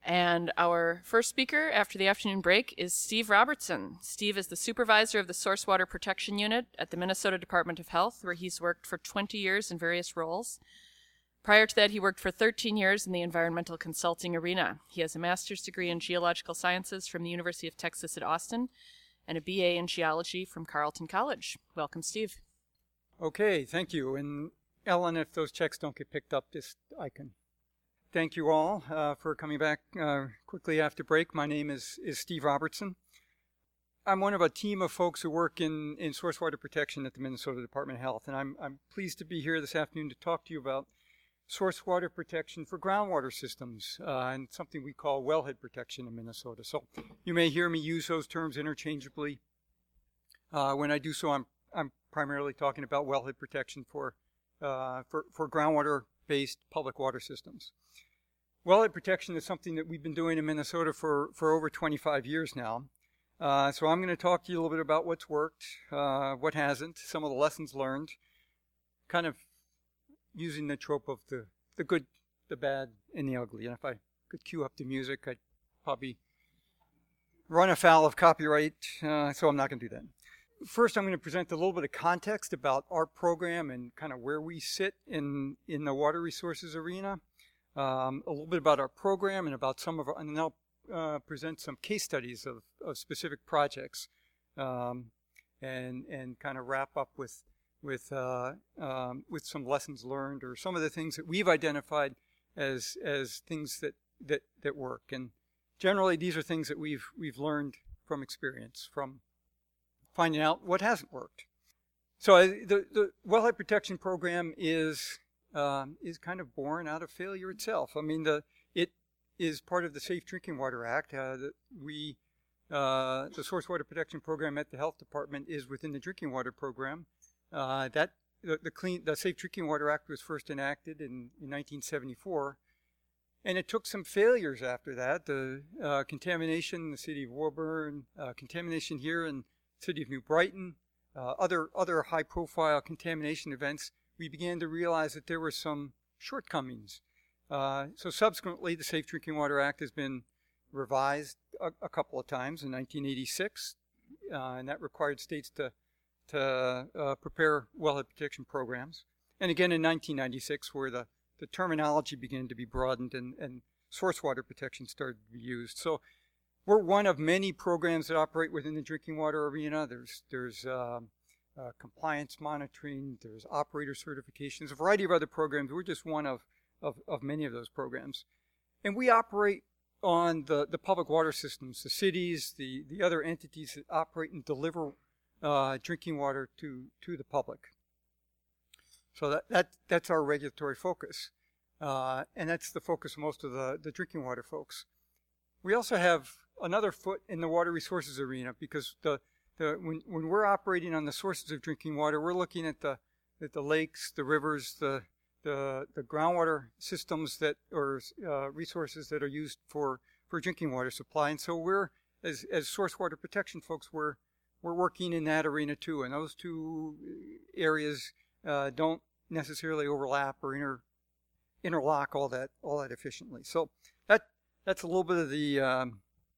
And our first speaker after the afternoon break is Steve Robertson. Steve is the supervisor of the Source Water Protection Unit at the Minnesota Department of Health, where he's worked for 20 years in various roles. Prior to that, he worked for 13 years in the environmental consulting arena. He has a master's degree in geological sciences from the University of Texas at Austin and a BA in geology from Carleton College. Welcome, Steve. Okay, thank you. And Ellen, if those checks don't get picked up, I can. Thank you all for coming back quickly after break. My name is Steve Robertson. I'm one of a team of folks who work in source water protection at the Minnesota Department of Health, and I'm pleased to be here this afternoon to talk to you about source water protection for groundwater systems and something we call wellhead protection in Minnesota. So you may hear me use those terms interchangeably. When I do so, I'm primarily talking about wellhead protection for groundwater-based public water systems. Wellhead protection is something that we've been doing in Minnesota for over 25 years now. So I'm going to talk to you a little bit about what's worked, what hasn't, some of the lessons learned, kind of using the trope of the good, the bad, and the ugly. And if I could cue up the music, I'd probably run afoul of copyright, so I'm not going to do that. First, I'm going to present a little bit of context about our program and kind of where we sit in the water resources arena. A little bit about our program and about some of our, and then I'll present some case studies of specific projects, and kind of wrap up with some lessons learned or some of the things that we've identified as things that work. And generally, these are things that we've learned from experience, from finding out what hasn't worked. So the wellhead protection program is kind of born out of failure itself. I mean, it is part of the Safe Drinking Water Act. The Source Water Protection Program at the Health Department is within the Drinking Water Program. The Safe Drinking Water Act was first enacted in 1974, and it took some failures after that. The contamination in the city of Woburn, contamination here in the city of New Brighton, other high-profile contamination events. We began to realize that there were some shortcomings. So subsequently, the Safe Drinking Water Act has been revised a couple of times in 1986, and that required states to prepare wellhead protection programs. And again in 1996, where the terminology began to be broadened and source water protection started to be used. So we're one of many programs that operate within the drinking water arena. There's compliance monitoring, there's operator certifications, a variety of other programs. We're just one of many of those programs. And we operate on the public water systems, the cities, the other entities that operate and deliver drinking water to the public. So that's our regulatory focus. And that's the focus of most of the drinking water folks. We also have another foot in the water resources arena, because when we're operating on the sources of drinking water, we're looking at the lakes, the rivers, the groundwater systems that or resources that are used for drinking water supply. And so we're as source water protection folks, we're working in that arena too. And those two areas don't necessarily overlap or interlock all that efficiently. So that's a little bit of the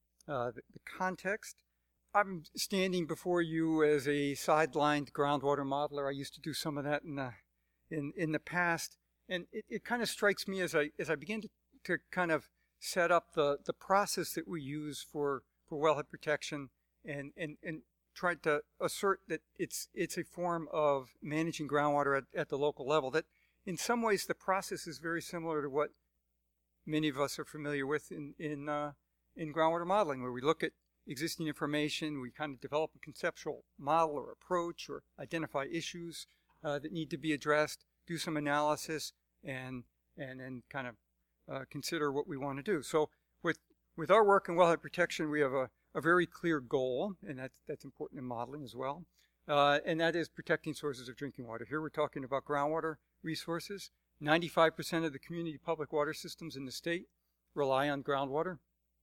context. I'm standing before you as a sidelined groundwater modeler. I used to do some of that in the past, and it kind of strikes me as I begin to kind of set up the process that we use for wellhead protection and try to assert that it's a form of managing groundwater at the local level. That in some ways the process is very similar to what many of us are familiar with in groundwater modeling, where we look at existing information, we kind of develop a conceptual model or approach or identify issues that need to be addressed, do some analysis, and then kind of consider what we want to do. So with our work in wellhead protection, we have a very clear goal, and that's important in modeling as well, and that is protecting sources of drinking water. Here we're talking about groundwater resources. 95% of the community public water systems in the state rely on groundwater.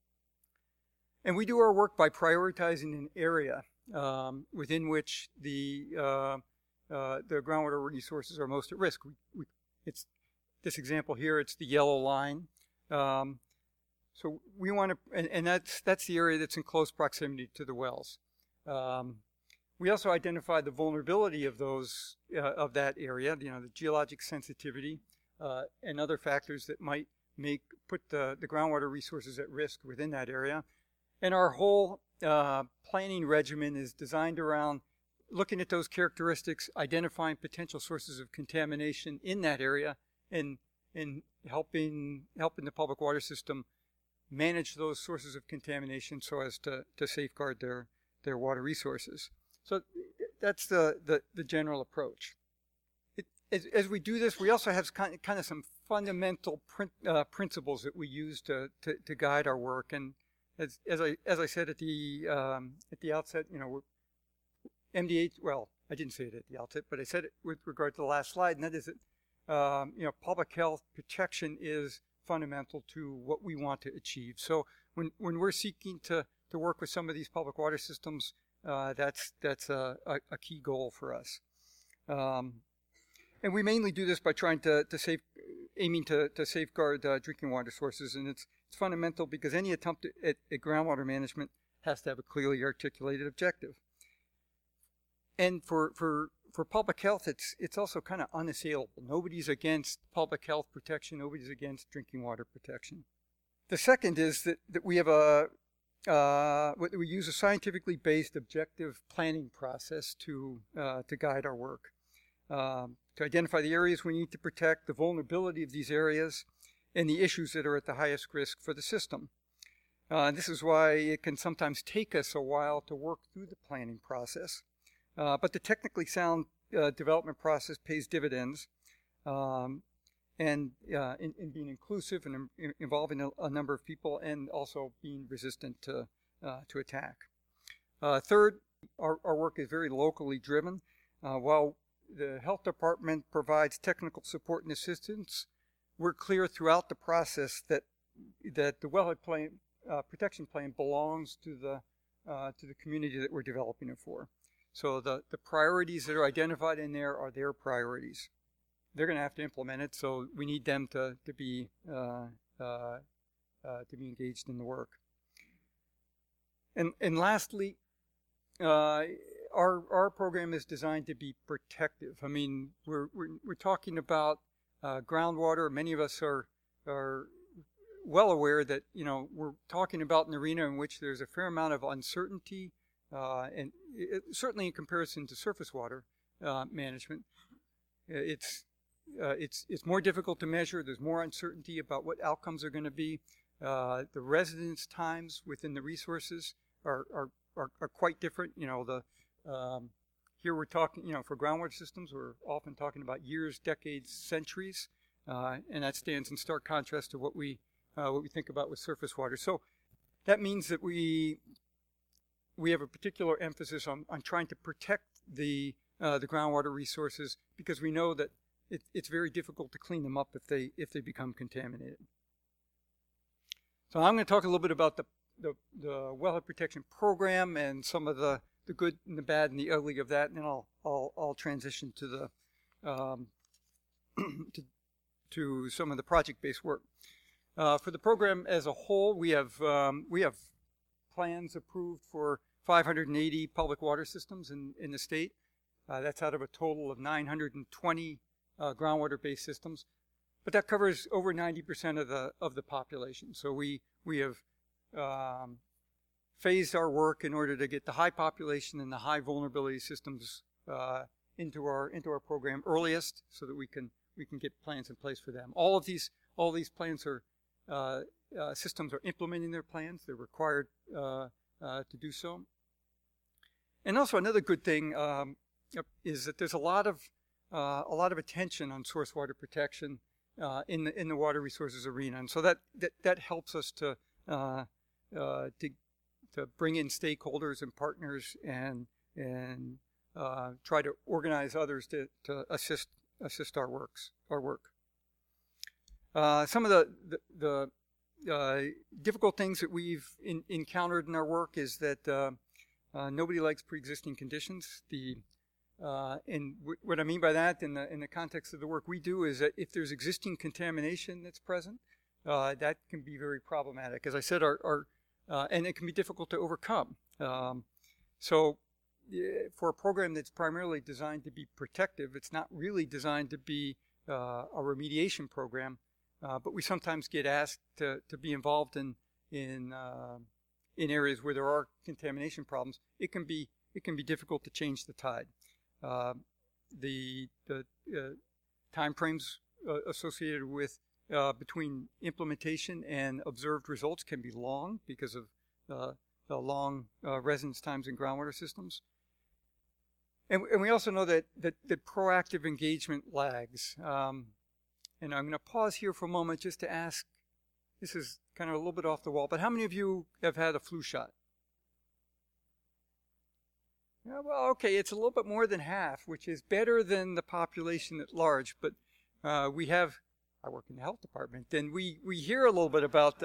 And we do our work by prioritizing an area within which the groundwater resources are most at risk. It's this example here. It's the yellow line. So we want to, and that's the area that's in close proximity to the wells. We also identify the vulnerability of those of that area, the geologic sensitivity and other factors that might put the groundwater resources at risk within that area. And our whole planning regimen is designed around looking at those characteristics, identifying potential sources of contamination in that area, and helping the public water system manage those sources of contamination so as to safeguard their water resources. So that's the general approach. As we do this, we also have kind of some fundamental principles that we use to guide our work. And as I said at the outset, MDH. Well, I didn't say it at the outset, but I said it with regard to the last slide, and that is that public health protection is fundamental to what we want to achieve. So when we're seeking to work with some of these public water systems, that's a key goal for us. And we mainly do this by trying aiming to safeguard drinking water sources, and it's fundamental because any attempt at groundwater management has to have a clearly articulated objective. And for public health, it's also kind of unassailable. Nobody's against public health protection. Nobody's against drinking water protection. The second is that we have we use a scientifically based objective planning process to guide our work, to identify the areas we need to protect, the vulnerability of these areas, and the issues that are at the highest risk for the system. This is why it can sometimes take us a while to work through the planning process. But the technically sound development process pays dividends, and in being inclusive and involving a number of people, and also being resistant to attack. Third, our work is very locally driven. While the health department provides technical support and assistance, we're clear throughout the process that the wellhead protection plan belongs to the community that we're developing it for. So the priorities that are identified in there are their priorities. They're going to have to implement it, so we need them to be engaged in the work. And lastly, our program is designed to be protective. I mean, we're talking about groundwater. Many of us are well aware that we're talking about an arena in which there's a fair amount of uncertainty. And certainly in comparison to surface water management, it's more difficult to measure. There's more uncertainty about what outcomes are going to be. The residence times within the resources are quite different. Here we're talking, for groundwater systems, we're often talking about years, decades, centuries, and that stands in stark contrast to what we think about with surface water. So that means that we have a particular emphasis on trying to protect the groundwater resources, because we know that it's very difficult to clean them up if they become contaminated. So I'm going to talk a little bit about the wellhead protection program and some of the good and the bad and the ugly of that, and then I'll transition to to some of the project-based work. For the program as a whole, we have plans approved for 580 public water systems in the state. That's out of a total of 920 groundwater-based systems, but that covers over 90% of the population. So we have phased our work in order to get the high population and the high vulnerability systems into our program earliest, so that we can get plans in place for them. All these plans systems are implementing their plans. They're required to do so. And also another good thing is that there's a lot of attention on source water protection in the water resources arena, and so that helps us to bring in stakeholders and partners and try to organize others to assist our work. Some of the difficult things that we've encountered in our work is that nobody likes pre-existing conditions. And what I mean by that in the context of the work we do is that if there's existing contamination that's present, that can be very problematic. As I said, and it can be difficult to overcome. So for a program that's primarily designed to be protective, it's not really designed to be a remediation program, but we sometimes get asked to be involved in areas where there are contamination problems. It can be difficult to change the tide. The time frames associated with between implementation and observed results can be long because of the long residence times in groundwater systems. And we also know that proactive engagement lags. And I'm going to pause here for a moment just to ask, this is kind of a little bit off the wall, but how many of you have had a flu shot? Yeah, well, okay, it's a little bit more than half, which is better than the population at large, but I work in the health department, and we hear a little bit about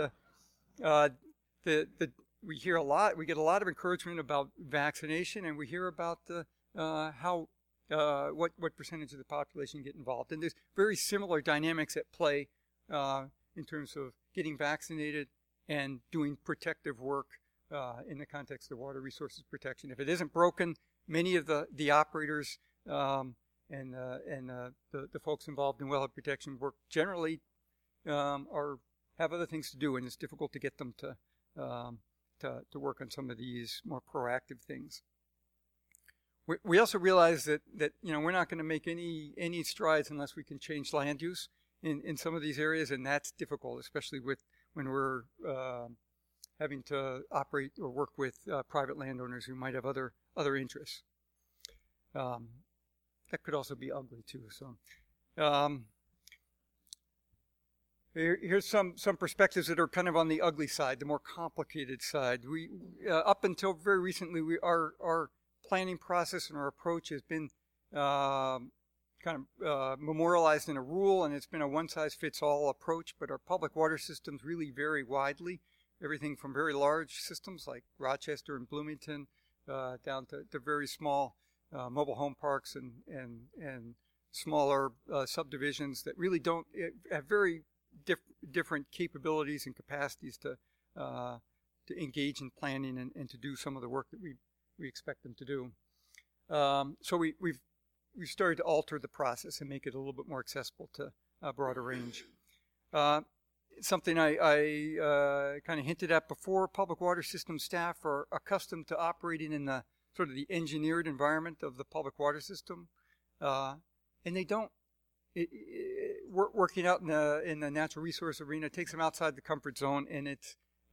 we hear a lot, we get a lot of encouragement about vaccination, and we hear about what percentage of the population get involved. And there's very similar dynamics at play in terms of getting vaccinated and doing protective work in the context of water resources protection. If it isn't broken, many of the operators and the folks involved in wellhead protection work generally have other things to do, and it's difficult to get them to work on some of these more proactive things. We also realize that we're not going to make any strides unless we can change land use in some of these areas, and that's difficult, especially when we're having to operate or work with private landowners who might have other interests. That could also be ugly too. So here's some perspectives that are kind of on the ugly side, the more complicated side. We up until very recently, our planning process and our approach has been kind of memorialized in a rule, and it's been a one-size-fits-all approach, but our public water systems really vary widely. Everything from very large systems like Rochester and Bloomington down to very small mobile home parks and smaller subdivisions that really don't have very different capabilities and capacities to engage in planning and to do some of the work that we expect them to do. So we've started to alter the process and make it a little bit more accessible to a broader range. Something I kind of hinted at before, public water system staff are accustomed to operating in the sort of the engineered environment of the public water system, and they don't. Working out in the natural resource arena takes them outside the comfort zone, and it's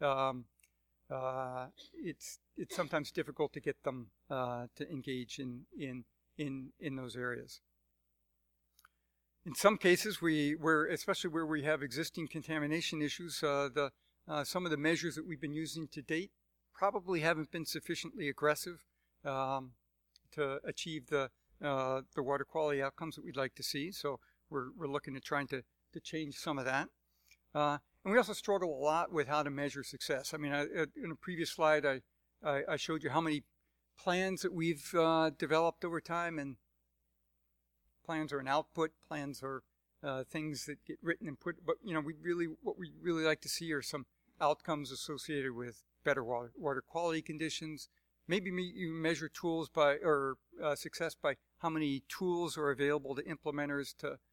sometimes difficult to get them to engage in those areas. In some cases, especially where we have existing contamination issues, some of the measures that we've been using to date probably haven't been sufficiently aggressive to achieve the water quality outcomes that we'd like to see. So we're looking at trying to change some of that. And we also struggle a lot with how to measure success. I mean, in a previous slide, I showed you how many plans that we've developed over time, and plans are an output. Plans are things that get written and put. But what we really like to see are some outcomes associated with better water quality conditions. Maybe you measure tools success by how many tools are available to implementers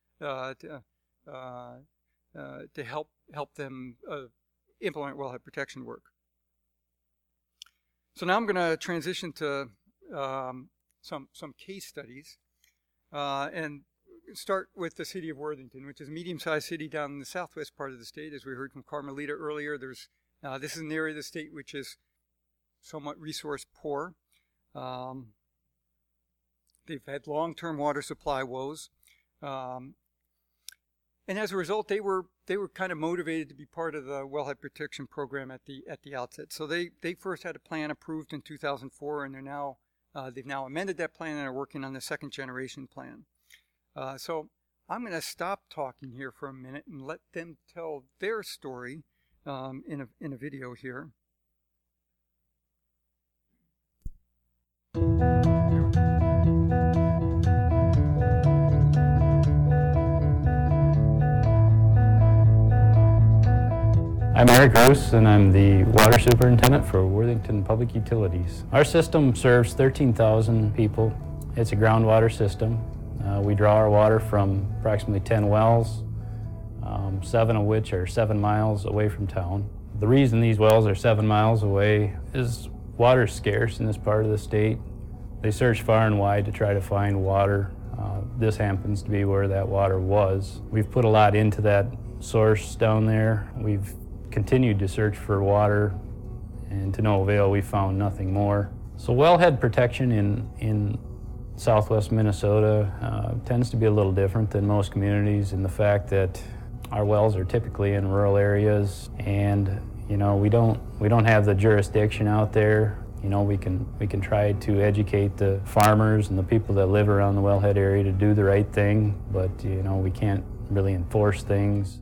to help them implement wellhead protection work. So now I'm going to transition to some case studies. And start with the city of Worthington, which is a medium-sized city down in the southwest part of the state. As we heard from Carmelita earlier, this is an area of the state which is somewhat resource poor. They've had long-term water supply woes, and as a result, they were kind of motivated to be part of the wellhead protection program at the outset. So they first had a plan approved in 2004, and they've now amended that plan and are working on the second generation plan. So I'm going to stop talking here for a minute and let them tell their story in a video here. I'm Eric Roos, and I'm the Water Superintendent for Worthington Public Utilities. Our system serves 13,000 people. It's a groundwater system. We draw our water from approximately 10 wells, 7 of which are 7 miles away from town. The reason these wells are 7 miles away is water is scarce in this part of the state. They search far and wide to try to find water. This happens to be where that water was. We've put a lot into that source down there. We've continued to search for water, and to no avail. We found nothing more. So wellhead protection in southwest Minnesota tends to be a little different than most communities in the fact that our wells are typically in rural areas, and we don't have the jurisdiction out there. We can try to educate the farmers and the people that live around the wellhead area to do the right thing, but we can't really enforce things.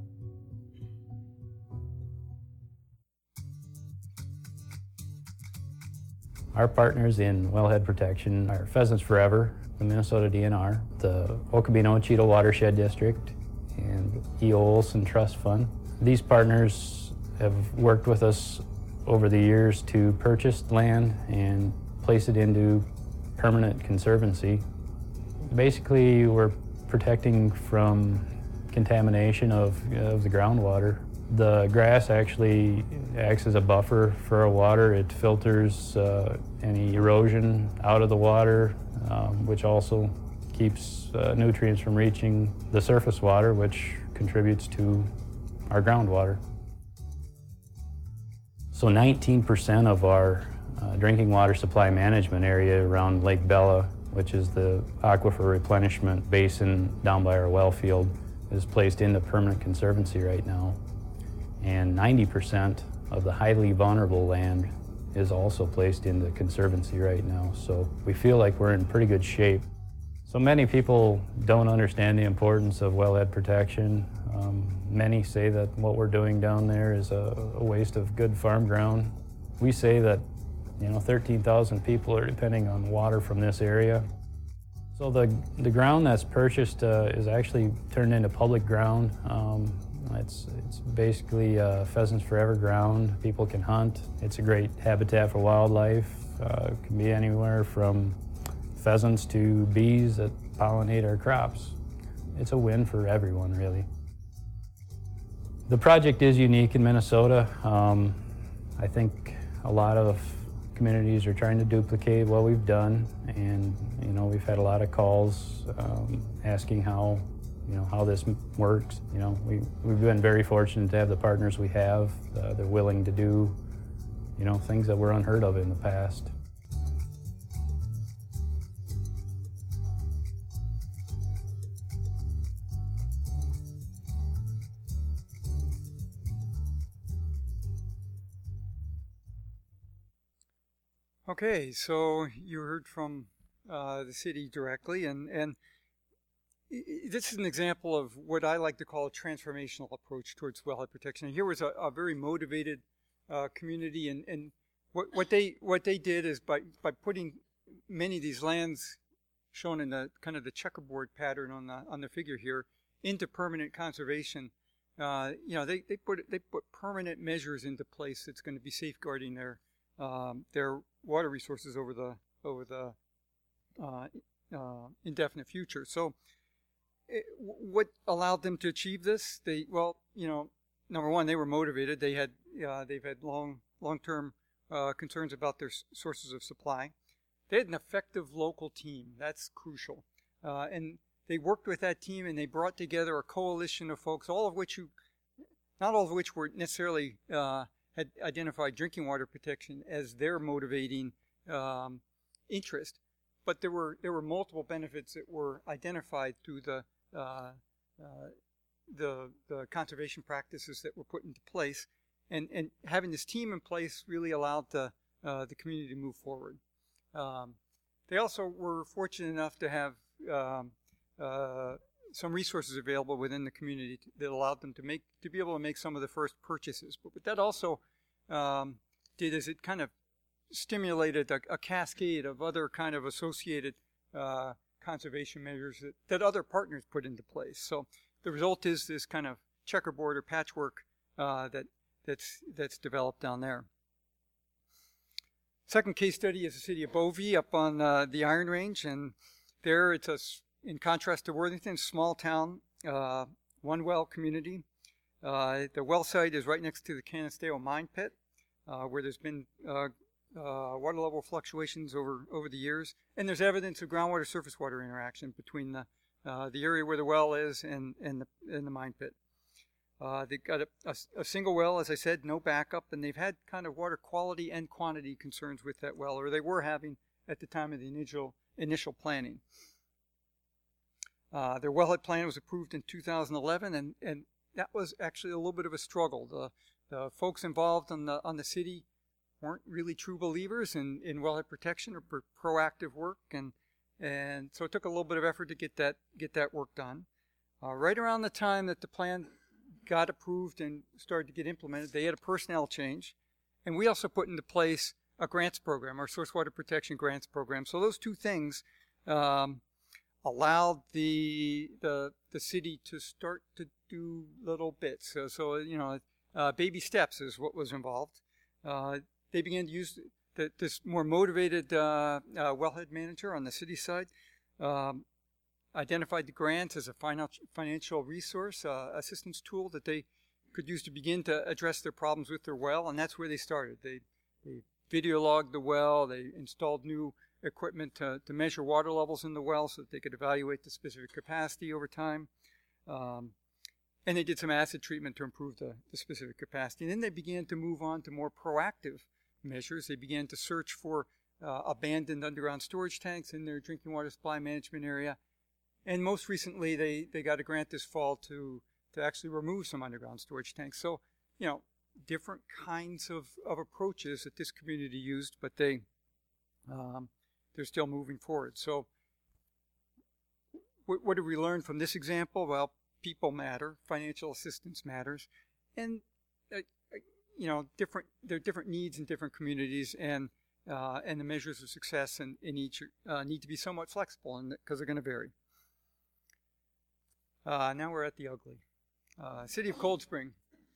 Our partners in wellhead protection are Pheasants Forever, the Minnesota DNR, the Okabino-Cheadle Watershed District, and E.O. Olson Trust Fund. These partners have worked with us over the years to purchase land and place it into permanent conservancy. Basically, we're protecting from contamination of the groundwater. The grass actually acts as a buffer for our water. It filters any erosion out of the water, which also keeps nutrients from reaching the surface water, which contributes to our groundwater. So 19% of our drinking water supply management area around Lake Bella, which is the aquifer replenishment basin down by our well field, is placed into permanent conservancy right now. And 90% of the highly vulnerable land is also placed into conservancy right now. So we feel like we're in pretty good shape. So many people don't understand the importance of wellhead protection. Many say that what we're doing down there is a waste of good farm ground. We say that 13,000 people are depending on water from this area. So the ground that's purchased is actually turned into public ground. It's basically Pheasants Forever ground. People can hunt. It's a great habitat for wildlife. It can be anywhere from pheasants to bees that pollinate our crops. It's a win for everyone, really. The project is unique in Minnesota. I think a lot of communities are trying to duplicate what we've done, and we've had a lot of calls asking how this works. We've been very fortunate to have the partners we have. They're willing to do, things that were unheard of in the past. Okay, so you heard from the city directly, and this is an example of what I like to call a transformational approach towards wellhead protection. And here was a very motivated community, and what they did is by putting many of these lands shown in the kind of the checkerboard pattern on the figure here into permanent conservation. They put permanent measures into place that's going to be safeguarding their water resources over the indefinite future. So what allowed them to achieve this? Number one, they were motivated. They've had long-term concerns about their sources of supply. They had an effective local team. That's crucial. And they worked with that team, and they brought together a coalition of folks, not all of which were necessarily had identified drinking water protection as their motivating interest, but there were multiple benefits that were identified through the conservation practices that were put into place, and having this team in place really allowed the community to move forward. They also were fortunate enough to have some resources available within the community that allowed them to be able to make some of the first purchases. But what that also did is it kind of stimulated a cascade of other kind of associated conservation measures that other partners put into place. So the result is this kind of checkerboard or patchwork that that's developed down there. Second case study is the city of Bovey up on the Iron Range, and there it's in contrast to Worthington, small town, one well community. The well site is right next to the Canisteo mine pit, where there's been water level fluctuations over the years, and there's evidence of groundwater surface water interaction between the area where the well is and the mine pit. They've got a single well, as I said, no backup, and they've had kind of water quality and quantity concerns with that well, or they were having at the time of the initial planning. Their wellhead plan was approved in 2011, and that was actually a little bit of a struggle. The folks involved on the city weren't really true believers in wellhead protection or proactive work, and so it took a little bit of effort to get that work done. Right around the time that the plan got approved and started to get implemented, they had a personnel change, and we also put into place a grants program, our source water protection grants program. So those two things allowed the city to start to do little bits. So baby steps is what was involved. They began to use this more motivated wellhead manager on the city side. Identified the grants as a financial resource, assistance tool that they could use to begin to address their problems with their well, and that's where they started. They video logged the well, they installed new equipment to measure water levels in the well so that they could evaluate the specific capacity over time. And they did some acid treatment to improve the specific capacity. And then they began to move on to more proactive measures. They began to search for abandoned underground storage tanks in their drinking water supply management area. And most recently, they got a grant this fall to actually remove some underground storage tanks. So, different kinds of approaches that this community used, but they're still moving forward. So what did we learn from this example? Well, people matter, financial assistance matters, and there are different needs in different communities, and the measures of success in each need to be somewhat flexible, because they're going to vary. Now we're at the ugly. City of Cold Spring.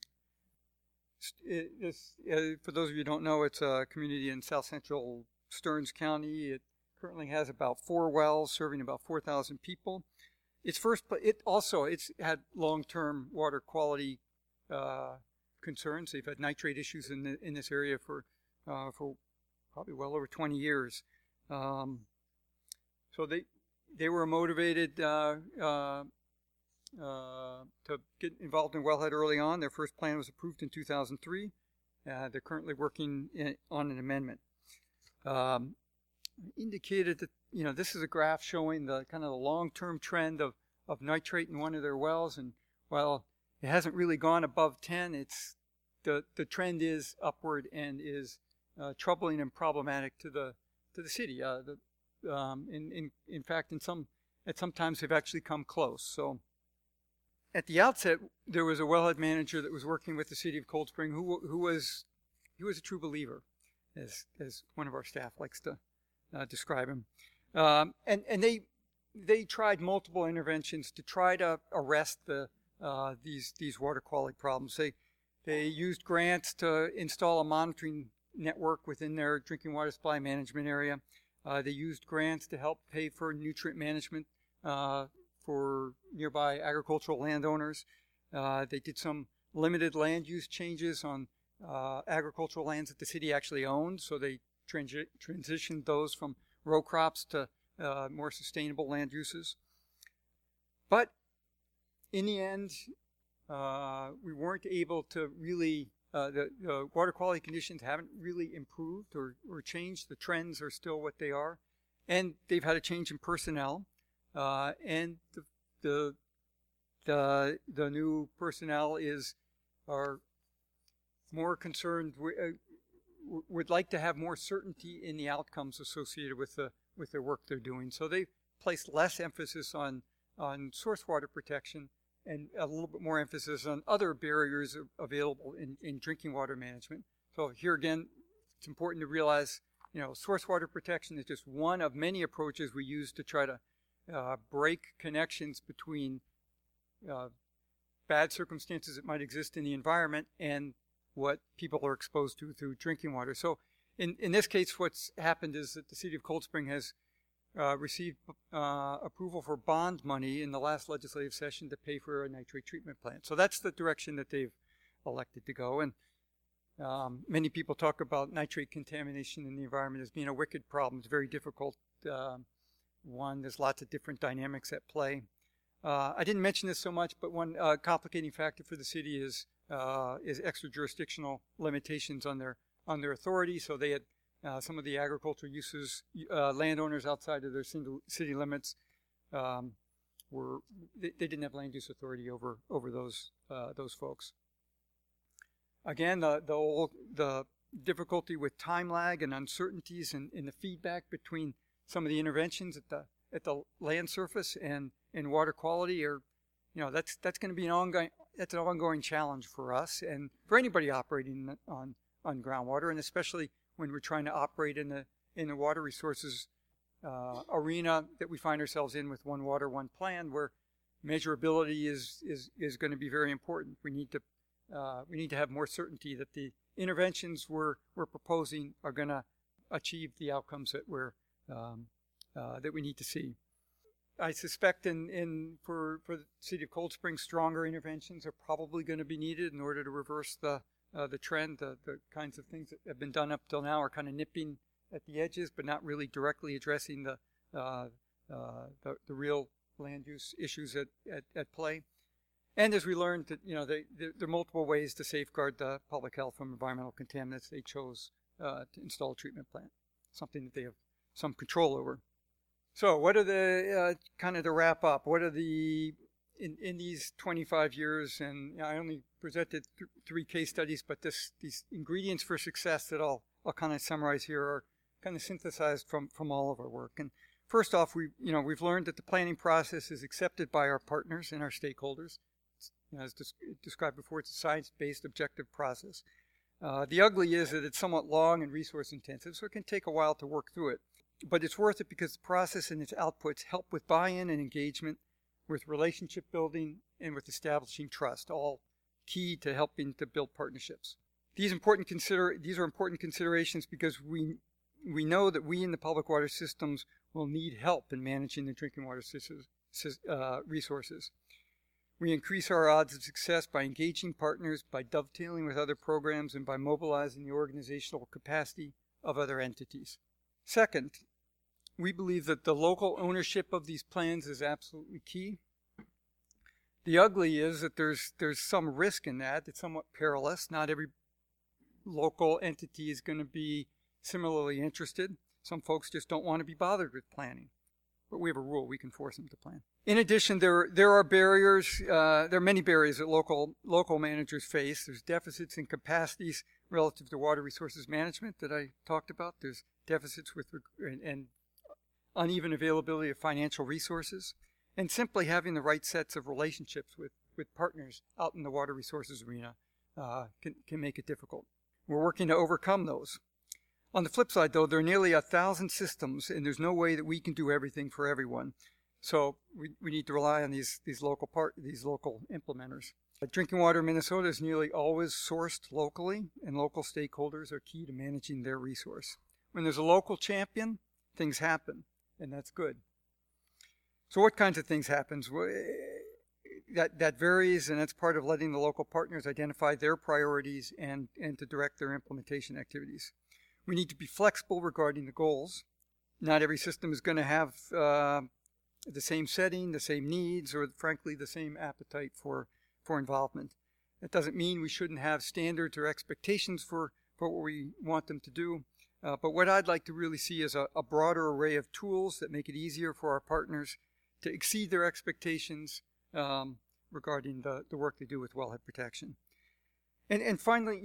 For those of you who don't know, it's a community in south central Stearns County. It currently has about 4 wells serving about 4,000 people. It's had long-term water quality concerns. They've had nitrate issues in this area for probably well over 20 years. So they were motivated to get involved in wellhead early on. Their first plan was approved in 2003. They're currently working on an amendment. Indicated that, this is a graph showing the kind of the long-term trend of nitrate in one of their wells, and while it hasn't really gone above 10, it's the trend is upward and is troubling and problematic to the city. In fact, at some times they've actually come close. So at the outset, there was a wellhead manager that was working with the city of Cold Spring who was a true believer, as one of our staff likes to describe him. And they tried multiple interventions to try to arrest these water quality problems. They used grants to install a monitoring network within their drinking water supply management area. They used grants to help pay for nutrient management for nearby agricultural landowners. They did some limited land use changes on agricultural lands that the city actually owned, so they transitioned those from row crops to more sustainable land uses. But in the end, we weren't able to really, the water quality conditions haven't really improved or changed. The trends are still what they are. And they've had a change in personnel. And the new personnel are more concerned, would like to have more certainty in the outcomes associated with their work they're doing. So they place less emphasis on source water protection and a little bit more emphasis on other barriers available in drinking water management. So here again, it's important to realize, source water protection is just one of many approaches we use to try to break connections between bad circumstances that might exist in the environment and what people are exposed to through drinking water. So in this case, what's happened is that the City of Cold Spring has received approval for bond money in the last legislative session to pay for a nitrate treatment plant. So that's the direction that they've elected to go. And many people talk about nitrate contamination in the environment as being a wicked problem. It's very difficult one. There's lots of different dynamics at play. I didn't mention this so much, but one complicating factor for the city is extra jurisdictional limitations on their authority. So they had some of the agricultural uses, landowners outside of their city limits they didn't have land use authority over those folks. Again, the difficulty with time lag and uncertainties in the feedback between some of the interventions at the land surface and water quality are, that's going to be an ongoing challenge for us and for anybody operating on groundwater, and especially when we're trying to operate in the water resources arena that we find ourselves in with One Water, One Plan, where measurability is going to be very important. We need to have more certainty that the interventions we're proposing are going to achieve the outcomes that that we need to see. I suspect for the City of Cold Spring, stronger interventions are probably going to be needed in order to reverse the trend. The kinds of things that have been done up till now are kind of nipping at the edges, but not really directly addressing the real land use issues at play. And as we learned that, there are multiple ways to safeguard the public health from environmental contaminants. They chose to install a treatment plant, something that they have some control over. So what are the, kind of to wrap up, what are in these 25 years, and I only presented 3 case studies, but these ingredients for success that I'll kind of summarize here are kind of synthesized from all of our work. And first off, we've learned that the planning process is accepted by our partners and our stakeholders. As described before, it's a science-based objective process. The ugly is that it's somewhat long and resource intensive, so it can take a while to work through it. But it's worth it because the process and its outputs help with buy-in and engagement, with relationship building, and with establishing trust, all key to helping to build partnerships. These are important considerations because we know that we in the public water systems will need help in managing the drinking water resources. We increase our odds of success by engaging partners, by dovetailing with other programs, and by mobilizing the organizational capacity of other entities. Second, we believe that the local ownership of these plans is absolutely key. The ugly is that there's some risk in that. It's somewhat perilous. Not every local entity is going to be similarly interested. Some folks just don't want to be bothered with planning. But we have a rule. We can force them to plan. In addition, there are barriers. There are many barriers that local managers face. There's deficits in capacities relative to water resources management that I talked about. There's deficits and uneven availability of financial resources, and simply having the right sets of relationships with partners out in the water resources arena can make it difficult. We're working to overcome those. On the flip side, though, there are nearly 1,000 systems, and there's no way that we can do everything for everyone. So we need to rely on these local implementers. Drinking water in Minnesota is nearly always sourced locally, and local stakeholders are key to managing their resource. When there's a local champion, things happen, and that's good. So what kinds of things happen? That varies, and that's part of letting the local partners identify their priorities and to direct their implementation activities. We need to be flexible regarding the goals. Not every system is going to have the same setting, the same needs, or frankly the same appetite for involvement. That doesn't mean we shouldn't have standards or expectations for what we want them to do. But what I'd like to really see is a broader array of tools that make it easier for our partners to exceed their expectations regarding the work they do with wellhead protection. And finally,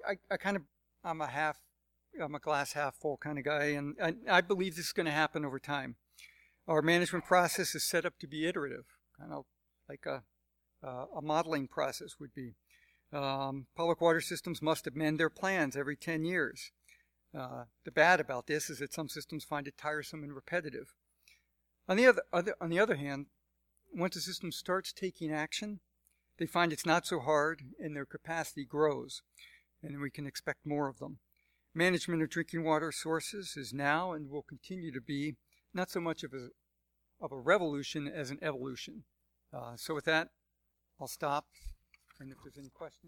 I'm a glass half full kind of guy, and I believe this is going to happen over time. Our management process is set up to be iterative, kind of like a modeling process would be. Public water systems must amend their plans every 10 years. The bad about this is that some systems find it tiresome and repetitive. On the other hand, once a system starts taking action, they find it's not so hard and their capacity grows. and we can expect more of them. Management of drinking water sources is now and will continue to be not so much of a revolution as an evolution. So with that, I'll stop, and if there's any questions.